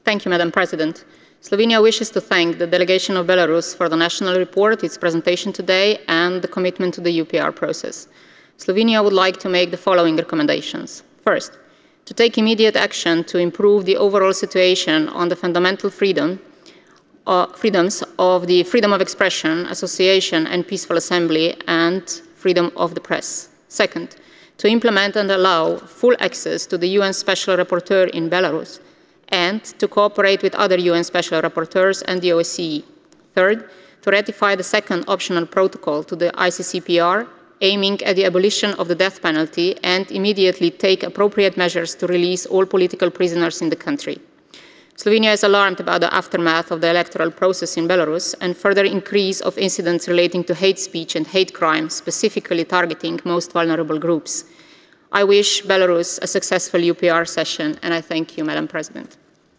Thank you, Madam President. Slovenia wishes to thank the delegation of Belarus for the national report, its presentation today, and the commitment to the UPR process. Slovenia would like to make the following recommendations. First, to take immediate action to improve the overall situation on the fundamental freedoms of the freedom of expression, association and peaceful assembly, and freedom of the press. Second, to implement and allow full access to the UN Special Rapporteur in Belarus, and to cooperate with other UN Special Rapporteurs and the OSCE. Third, to ratify the second optional protocol to the ICCPR, aiming at the abolition of the death penalty, and immediately take appropriate measures to release all political prisoners in the country. Slovenia is alarmed about the aftermath of the electoral process in Belarus and further increase of incidents relating to hate speech and hate crime, specifically targeting most vulnerable groups. I wish Belarus a successful UPR session, and I thank you, Madam President.